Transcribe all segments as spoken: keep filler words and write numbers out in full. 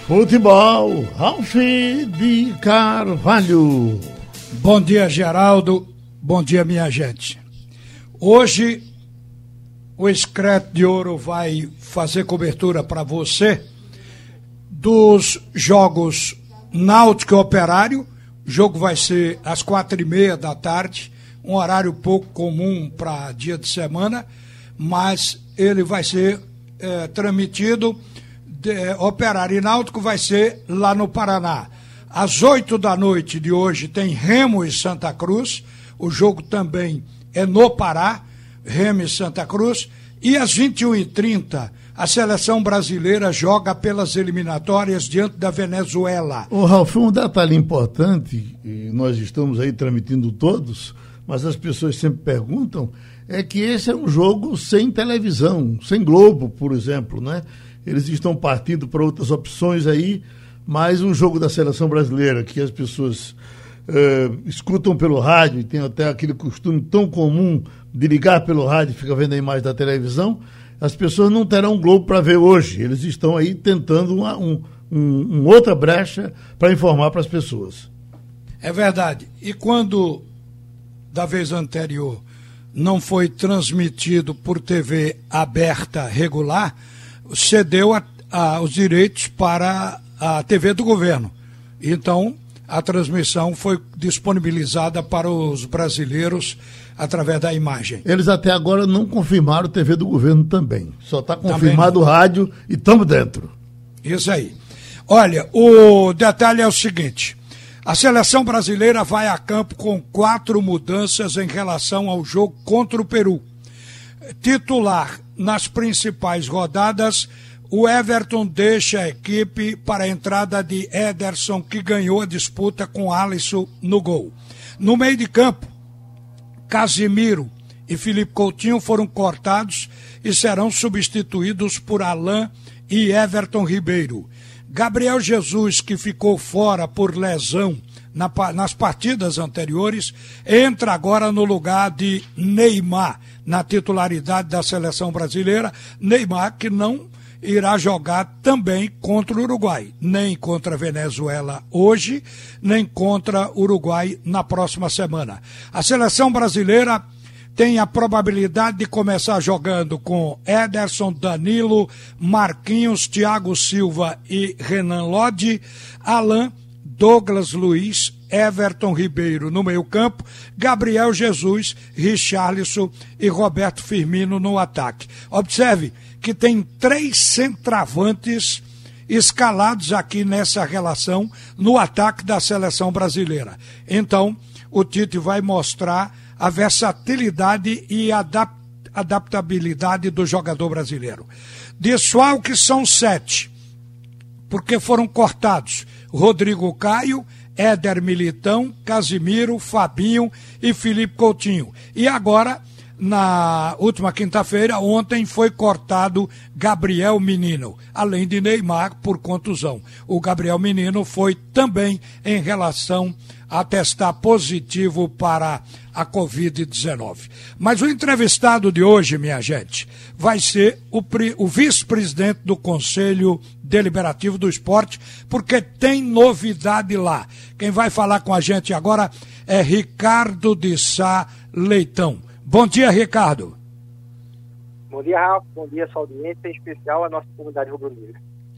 Futebol, Ralf de Carvalho. Bom dia, Geraldo. Bom dia, minha gente. Hoje, o Excreto de Ouro vai fazer cobertura para você dos jogos Náutico e Operário. O jogo vai ser às quatro e meia da tarde, um horário pouco comum para dia de semana, mas ele vai ser é, transmitido. De, Operário e Náutico vai ser lá no Paraná. Às oito da noite de hoje tem Remo e Santa Cruz. O jogo também é no Pará, Remo e Santa Cruz. E às vinte e uma e trinta, a seleção brasileira joga pelas eliminatórias diante da Venezuela. Ô, Ralf, um detalhe importante, e nós estamos aí transmitindo todos, mas as pessoas sempre perguntam, é que esse é um jogo sem televisão, sem Globo, por exemplo, né? Eles estão partindo para outras opções aí, mas um jogo da seleção brasileira que as pessoas uh, escutam pelo rádio, e tem até aquele costume tão comum de ligar pelo rádio e ficar vendo a imagem da televisão, as pessoas não terão Globo para ver hoje. Eles estão aí tentando uma um, um, um outra brecha para informar para as pessoas. É verdade. E quando, da vez anterior, não foi transmitido por T V aberta regular, cedeu a, a, os direitos para a T V do governo. Então, a transmissão foi disponibilizada para os brasileiros através da imagem. Eles até agora não confirmaram T V do governo também. Só está confirmado o rádio e estamos dentro. Isso aí. Olha, o detalhe é o seguinte: a seleção brasileira vai a campo com quatro mudanças em relação ao jogo contra o Peru. Titular nas principais rodadas, o Everton deixa a equipe para a entrada de Ederson, que ganhou a disputa com Alisson no gol. No meio de campo, Casimiro e Felipe Coutinho foram cortados e serão substituídos por Alain e Everton Ribeiro. Gabriel Jesus, que ficou fora por lesão na, nas partidas anteriores, entra agora no lugar de Neymar, na titularidade da seleção brasileira. Neymar, que não irá jogar também contra o Uruguai, nem contra a Venezuela hoje, nem contra o Uruguai na próxima semana. A seleção brasileira tem a probabilidade de começar jogando com Ederson, Danilo, Marquinhos, Thiago Silva e Renan Lodge, Alain, Douglas Luiz, Everton Ribeiro no meio-campo, Gabriel Jesus, Richarlison e Roberto Firmino no ataque. Observe que tem três centravantes escalados aqui nessa relação no ataque da seleção brasileira. Então, o Tite vai mostrar a versatilidade e a adap- adaptabilidade do jogador brasileiro. Desfalques são sete, porque foram cortados Rodrigo Caio, Éder Militão, Casimiro, Fabinho e Felipe Coutinho. E agora, na última quinta-feira, ontem, foi cortado Gabriel Menino, além de Neymar por contusão. O Gabriel Menino foi também em relação a testar positivo para a covid dezenove. Mas o entrevistado de hoje, minha gente, vai ser o, o vice-presidente do Conselho Deliberativo do Esporte, porque tem novidade lá. Quem vai falar com a gente agora é Ricardo de Sá Leitão. Bom dia, Ricardo. Bom dia, Ralf. Bom dia, sua audiência, em especial a nossa comunidade rubro-negra.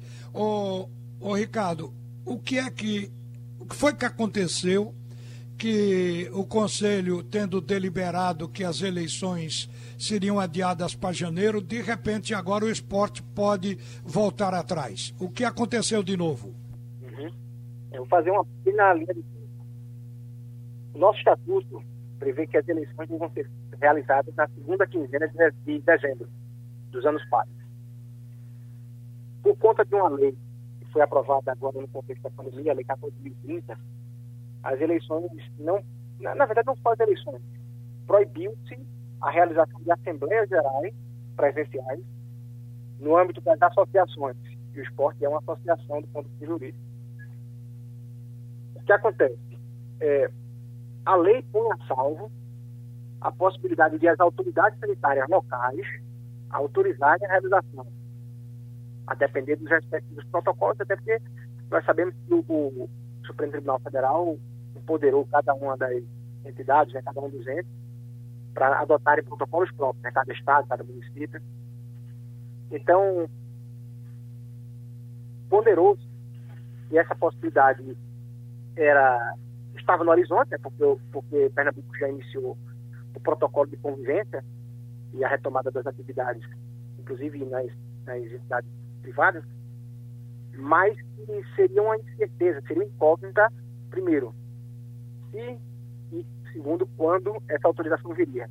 Ô, ô, Ricardo, o que é que, o que foi que aconteceu que o Conselho, tendo deliberado que as eleições seriam adiadas para janeiro, de repente agora o esporte pode voltar atrás? O que aconteceu de novo? Uhum. Eu vou fazer uma pequena linha de tempo. O nosso estatuto prevê que as eleições vão ser realizadas na segunda quinzena de dezembro dos anos pares. Por conta de uma lei que foi aprovada agora no contexto da pandemia, a Lei quatorze mil e trinta, as eleições não, na, na verdade não só as eleições, proibiu-se a realização de assembleias gerais presenciais no âmbito das associações, e o esporte é uma associação do ponto de vista jurídico. O que acontece? É, a lei põe a salvo a possibilidade de as autoridades sanitárias locais autorizarem a realização a depender dos respectivos protocolos, até porque nós sabemos que o, o Supremo Tribunal Federal empoderou cada uma das entidades, né, cada um dos entes, para adotarem protocolos próprios, né, cada estado, cada município. Então, ponderou-se que essa possibilidade era, estava no horizonte, né, porque, porque Pernambuco já iniciou o protocolo de convivência e a retomada das atividades, inclusive nas, nas entidades privadas, mas que seria uma incerteza, seria uma incógnita, primeiro, se e segundo, quando essa autorização viria.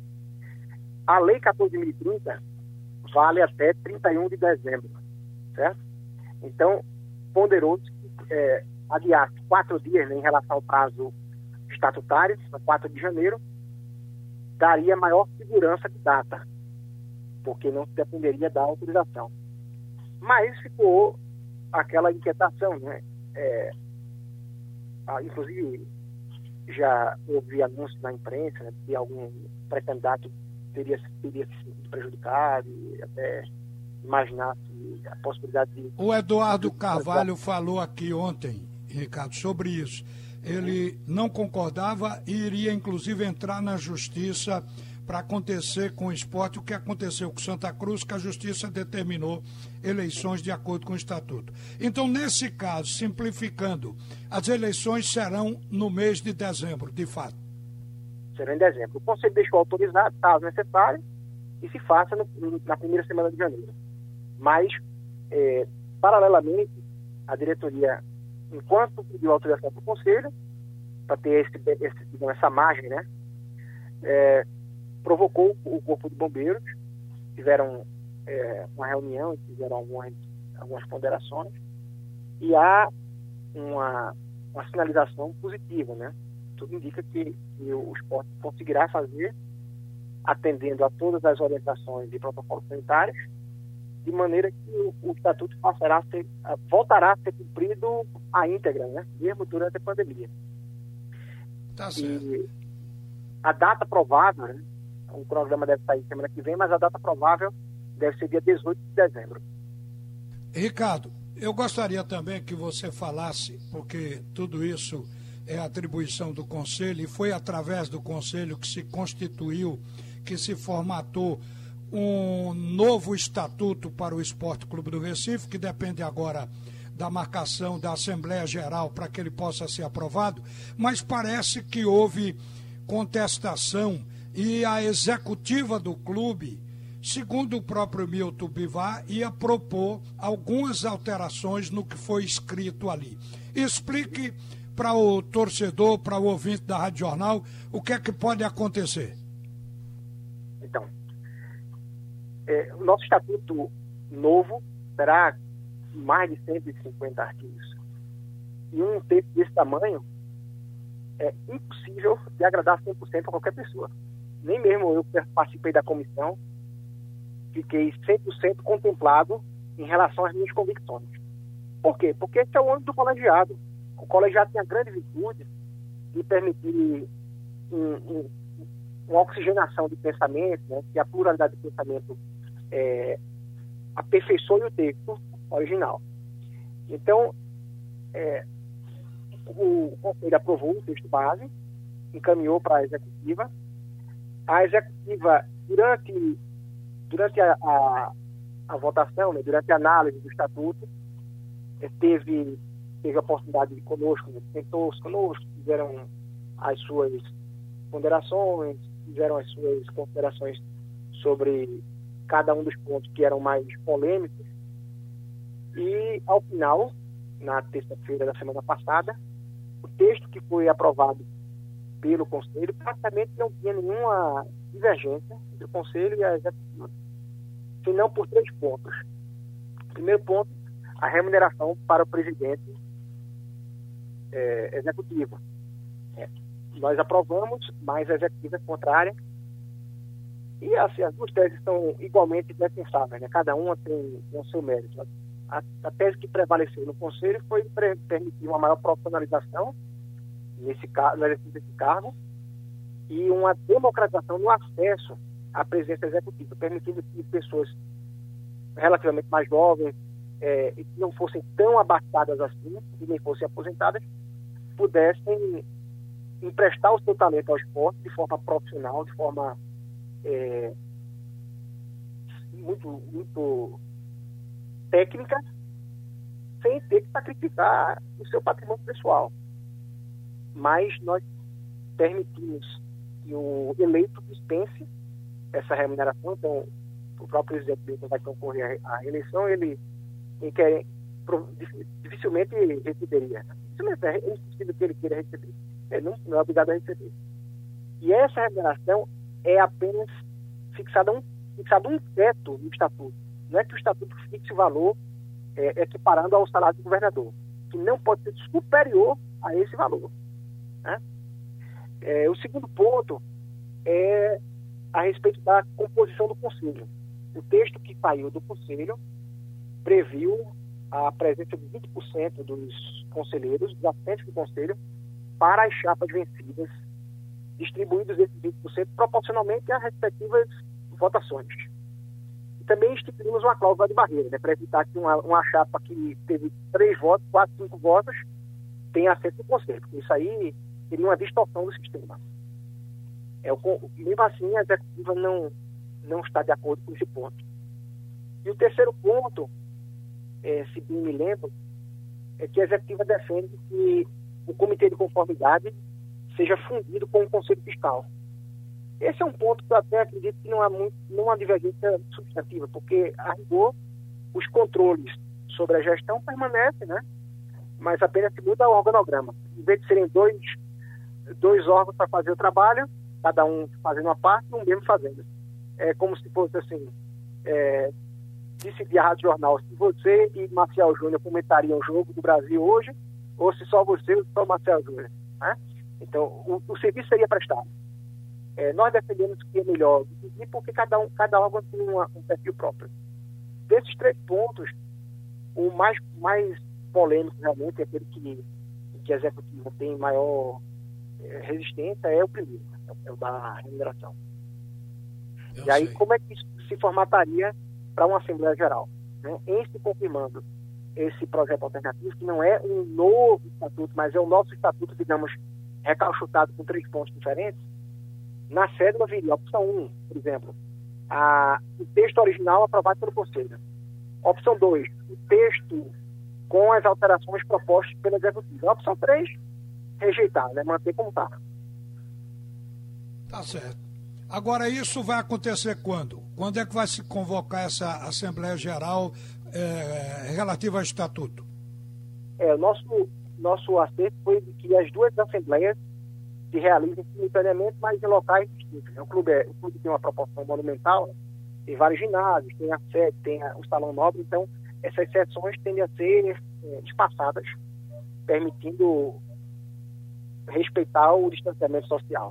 A Lei quatorze mil e trinta vale até trinta e um de dezembro, certo? Então, ponderou-se é, adiar quatro dias, né, em relação ao prazo estatutário, quatro de janeiro, daria maior segurança de data, porque não dependeria da autorização. Mas ficou aquela inquietação, né? É, ah, inclusive, já houve anúncio na imprensa, né, que algum pré-candidato teria, teria se sentido prejudicado e até imaginar a possibilidade de... O Eduardo Carvalho falou aqui ontem, Ricardo, sobre isso. Ele não concordava e iria, inclusive, entrar na justiça para acontecer com o esporte o que aconteceu com Santa Cruz, que a justiça determinou eleições de acordo com o estatuto. Então, nesse caso, simplificando, as eleições serão no mês de dezembro, de fato. Serão em dezembro. O Conselho deixou autorizado, caso necessário, e se faça no, na primeira semana de janeiro. Mas, é, paralelamente, a diretoria, enquanto pediu autorização para o Conselho, para ter esse, esse, digamos, essa margem, né, é, provocou o Corpo de Bombeiros, tiveram é, uma reunião, fizeram algumas, algumas ponderações, e há uma, uma sinalização positiva, né? Tudo indica que, que o esporte conseguirá fazer, atendendo a todas as orientações e protocolos sanitários, de maneira que o, o estatuto passará a ser, voltará a ser cumprido à íntegra, né? Mesmo durante a pandemia. Tá certo. E a data provável, né? O programa deve sair semana que vem, mas a data provável deve ser dia dezoito de dezembro. Ricardo, eu gostaria também que você falasse, porque tudo isso é atribuição do Conselho, e foi através do Conselho que se constituiu, que se formatou um novo estatuto para o Esporte Clube do Recife, que depende agora da marcação da Assembleia Geral para que ele possa ser aprovado, mas parece que houve contestação e a executiva do clube, segundo o próprio Milton Bivar, ia propor algumas alterações no que foi escrito ali. Explique para o torcedor, para o ouvinte da Rádio Jornal, o que é que pode acontecer. Então, é, o nosso estatuto novo terá mais de cento e cinquenta artigos. E um texto desse tamanho é impossível de agradar cem por cento a qualquer pessoa. Nem mesmo eu que participei da comissão fiquei cem por cento contemplado em relação às minhas convicções. Por quê? Porque esse é o âmbito do colegiado. O colegiado tem a grande virtude de permitir um, um, uma oxigenação de pensamento, né, que a pluralidade de pensamento é, aperfeiçoe o texto original. Então, é, o Conselho aprovou o texto base, encaminhou para a executiva. A executiva, durante, durante a, a, a votação, né, durante a análise do estatuto, é, teve, teve a oportunidade de conosco, né, sentou-se conosco, fizeram as suas ponderações, fizeram as suas considerações sobre cada um dos pontos que eram mais polêmicos. E, ao final, na terça-feira da semana passada, o texto que foi aprovado pelo Conselho praticamente não tinha nenhuma divergência entre o Conselho e a Executiva, senão por três pontos. Primeiro ponto, a remuneração para o presidente é, executivo. É, nós aprovamos, mas a Executiva é contrária. E assim, as duas teses são igualmente defensáveis, né? Cada uma tem, tem o seu mérito. A, a tese que prevaleceu no Conselho foi pre- permitir uma maior profissionalização nesse, no exercício desse cargo e uma democratização no acesso à presidência executiva, permitindo que pessoas relativamente mais jovens, é, e que não fossem tão abastadas assim, e nem fossem aposentadas, pudessem emprestar o seu talento ao esporte de forma profissional, de forma é, muito, muito técnica, sem ter que sacrificar o seu patrimônio pessoal. Mas nós permitimos que o eleito dispense essa remuneração. Então, o próprio presidente Milton vai concorrer à eleição, ele, ele quer, dificilmente receberia. Dificilmente é impossível que ele queira receber. Ele não, não é obrigado a receber. E essa remuneração é apenas fixada um, fixado um teto no estatuto. Não é que o estatuto fixe o valor é, equiparando ao salário do governador, que não pode ser superior a esse valor. Né? É, o segundo ponto é a respeito da composição do conselho. O texto que saiu do conselho previu a presença de vinte por cento dos conselheiros, dos assistentes do conselho, para as chapas vencidas, distribuídos esses vinte por cento proporcionalmente às respectivas votações. E também instituímos uma cláusula de barreira, né, para evitar que uma, uma chapa que teve três votos, quatro, cinco votos, tenha assento no conselho, porque isso aí seria uma distorção do sistema. É, o, mesmo assim, a executiva não, não está de acordo com esse ponto. E o terceiro ponto, é, se bem me lembro, é que a executiva defende que o comitê de conformidade seja fundido com o conselho fiscal. Esse é um ponto que eu até acredito que não há, muito, não há divergência substantiva, porque, a rigor, os controles sobre a gestão permanecem, né? Mas apenas se muda o organograma. Em vez de serem dois, dois órgãos para fazer o trabalho, cada um fazendo uma parte e um mesmo fazendo. É como se fosse assim, é, decidir a Rádio Jornal se você e Marcial Júnior comentariam o jogo do Brasil hoje, ou se só você ou só o Marcial Júnior. Né? Então, o, o serviço seria prestado. É, nós defendemos que é melhor dividir porque cada, um, cada órgão tem uma, um perfil próprio. Desses três pontos, o mais, mais polêmico realmente, é aquele que, que a executiva tem maior é, resistência, é o primeiro, é o da remuneração. Eu e aí, sei. Como é que isso se formataria para uma Assembleia Geral? Né? Em se confirmando esse projeto alternativo, que não é um novo estatuto, mas é o nosso estatuto, digamos, recalchutado com três pontos diferentes, na cédula viria a opção um, por exemplo, a, o texto original aprovado pelo Conselho. Opção dois, o texto com as alterações propostas pela Executiva. A opção três, rejeitar, né? Manter como está. Tá certo. Agora, isso vai acontecer quando? Quando é que vai se convocar essa Assembleia Geral é, relativa ao Estatuto? É, o nosso, nosso acerto foi de que as duas assembleias se realizem simultaneamente, mas em locais distintos. O clube, é, o clube tem uma proporção monumental, tem vários ginásios, tem a sede, tem a, o salão nobre, então essas sessões tendem a ser é, espaçadas, permitindo respeitar o distanciamento social.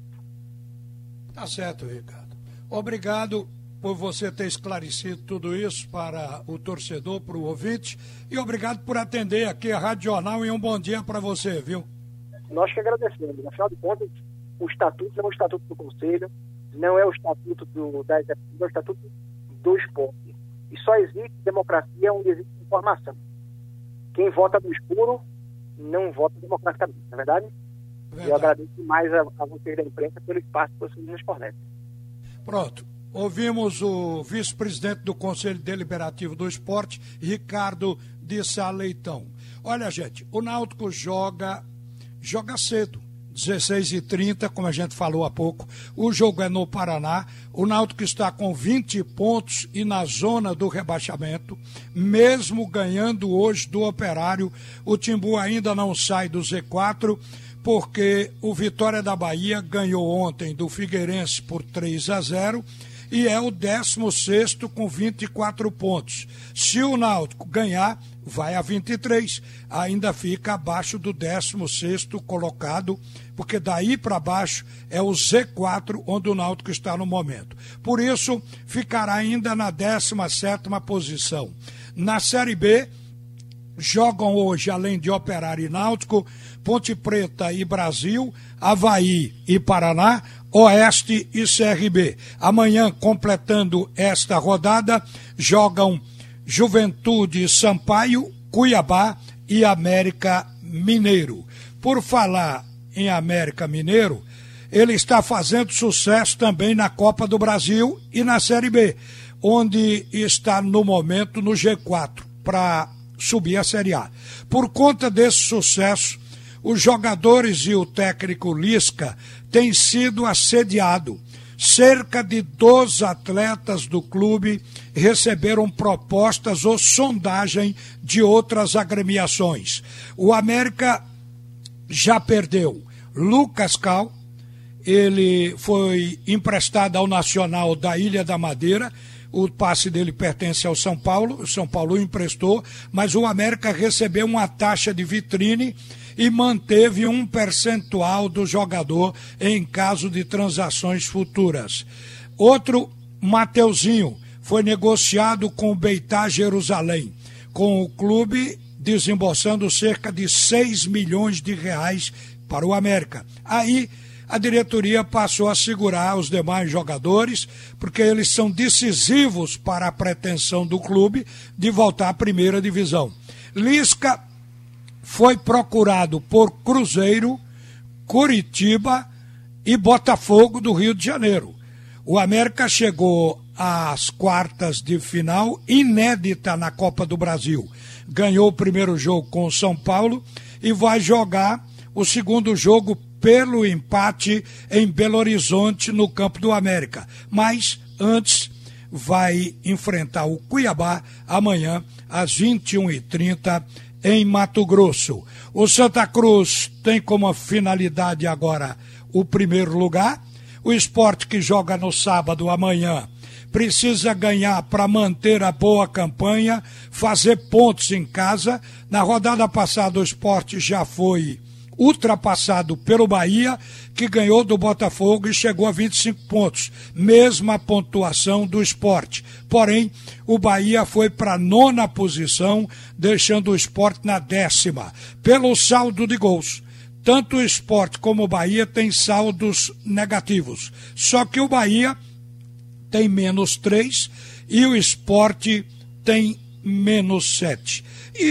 Tá certo, Ricardo. Obrigado por você ter esclarecido tudo isso para o torcedor, para o ouvinte, e obrigado por atender aqui a Rádio Jornal, e um bom dia para você, viu? Nós que agradecemos. Afinal de contas, o estatuto não é o estatuto do Conselho, não é o estatuto do, da Executiva, é o estatuto do esporte. E só existe democracia onde existe informação. Quem vota no escuro não vota democraticamente, não é verdade? verdade. Eu agradeço demais a, a vocês da imprensa pelo espaço que vocês nos fornecem. Pronto. Ouvimos o vice-presidente do Conselho Deliberativo do Esporte, Ricardo de Sá Leitão. Olha, gente, o Náutico joga... joga cedo, dezesseis e trinta, como a gente falou há pouco. O jogo é no Paraná. O Náutico está com vinte pontos e na zona do rebaixamento, mesmo ganhando hoje do Operário. O Timbu ainda não sai do Z quatro, porque o Vitória da Bahia ganhou ontem do Figueirense por três a zero e é o décimo sexto com vinte e quatro pontos. Se o Náutico ganhar, vai a vinte e três, ainda fica abaixo do décimo sexto colocado, porque daí para baixo é o Z quatro, onde o Náutico está no momento. Por isso, ficará ainda na décima sétima posição. Na Série B, jogam hoje, além de Operário e Náutico, Ponte Preta e Brasil, Avaí e Paraná, Oeste e C R B. Amanhã, completando esta rodada, jogam Juventude Sampaio, Cuiabá e América Mineiro. Por falar em América Mineiro, ele está fazendo sucesso também na Copa do Brasil e na Série B, onde está no momento no G quatro para subir a Série A. Por conta desse sucesso, os jogadores e o técnico Lisca têm sido assediados. Cerca de doze atletas do clube receberam propostas ou sondagem de outras agremiações. O América já perdeu Lucas Cal, ele foi emprestado ao Nacional da Ilha da Madeira, o passe dele pertence ao São Paulo, o São Paulo emprestou, mas o América recebeu uma taxa de vitrine e manteve um percentual do jogador em caso de transações futuras. Outro, Mateuzinho, foi negociado com o Beitar Jerusalém, com o clube desembolsando cerca de seis milhões de reais para o América. Aí a diretoria passou a segurar os demais jogadores, porque eles são decisivos para a pretensão do clube de voltar à primeira divisão. Lisca foi procurado por Cruzeiro, Curitiba e Botafogo do Rio de Janeiro. O América chegou às quartas de final, inédita na Copa do Brasil. Ganhou o primeiro jogo com o São Paulo e vai jogar o segundo jogo pelo empate em Belo Horizonte, no campo do América. Mas, antes, vai enfrentar o Cuiabá amanhã, às vinte e uma e trinta, em Mato Grosso. O Santa Cruz tem como finalidade agora o primeiro lugar. O Sport, que joga no sábado amanhã, precisa ganhar para manter a boa campanha, fazer pontos em casa. Na rodada passada o Sport já foi ultrapassado pelo Bahia, que ganhou do Botafogo e chegou a vinte e cinco pontos, mesma pontuação do Sport. Porém, o Bahia foi para a nona posição, deixando o Sport na décima, pelo saldo de gols. Tanto o Sport como o Bahia têm saldos negativos, só que o Bahia tem menos três e o Sport tem menos sete.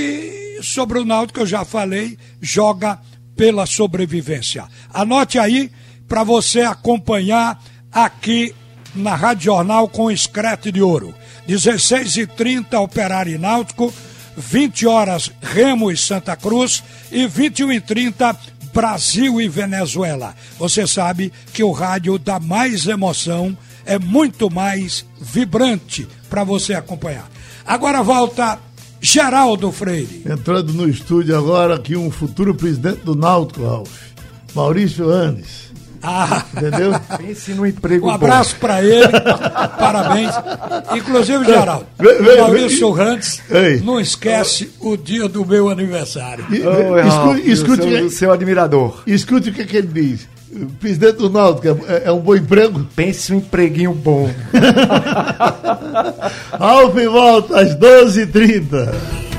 E sobre o Náutico, eu já falei, joga pela sobrevivência. Anote aí para você acompanhar aqui na Rádio Jornal com o Screte de Ouro. dezesseis e trinta Operário e Náutico, vinte horas Remo e Santa Cruz e vinte e uma e trinta Brasil e Venezuela. Você sabe que o rádio dá mais emoção, é muito mais vibrante para você acompanhar. Agora volta Geraldo Freire. Entrando no estúdio agora aqui um futuro presidente do Náutico, Ralf, Maurício Anes. Ah, entendeu? Pense no emprego. Um abraço para ele, parabéns. Inclusive, Geraldo, o Maurício Rantes não esquece o dia do meu aniversário. E, oh, escute, escute seu, que, seu admirador. Escute o que, que ele diz. O presidente do Náutico é, é um bom emprego? Pense um empreguinho bom. Ralf volta às doze e trinta.